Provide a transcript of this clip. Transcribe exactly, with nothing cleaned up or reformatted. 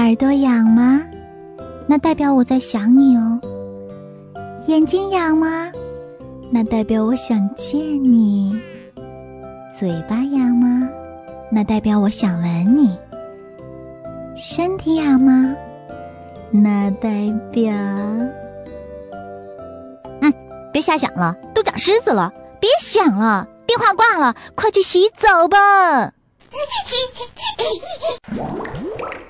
耳朵痒吗？那代表我在想你哦。眼睛痒吗？那代表我想见你。嘴巴痒吗？那代表我想吻你。身体痒吗？那代表……嗯，别瞎想了，都长虱子了。别想了，电话挂了，快去洗澡吧。